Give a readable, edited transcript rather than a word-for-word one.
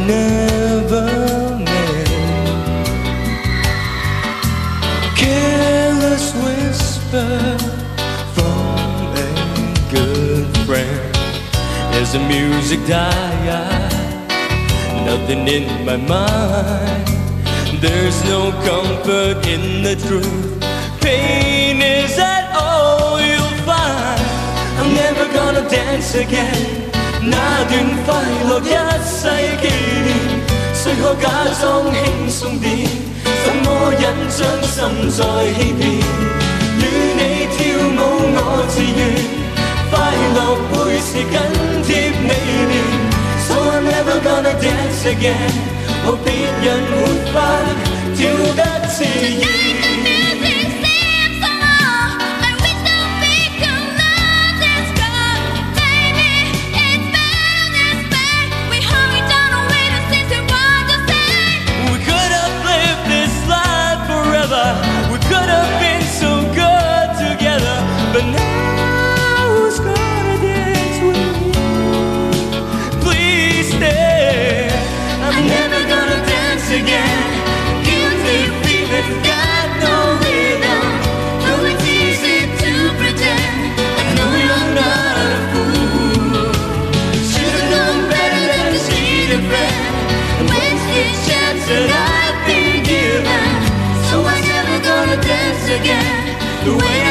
never meant. Careless whisper from a good friend. As the music died, nothing in my mind. There's no comfort in the truth. Pain is that all you'll find. I'm never gonna dance again. 那段快樂一世紀念，誰可假裝輕鬆點？怎麼忍將心再欺騙？與你跳舞我自願，快樂會是緊貼你臉。So I'm never gonna dance again， 和別人沒法跳得自然。We could have been so good together, but now who's gonna dance with me? Please stay. I'm never gonna dance again. Guilty feeling got no rhythm. Though it's easy to pretend, I know you're not a fool. Should've known better than to cheat a friend and waste this chance that I've been given. So I'm never gonna dance again the way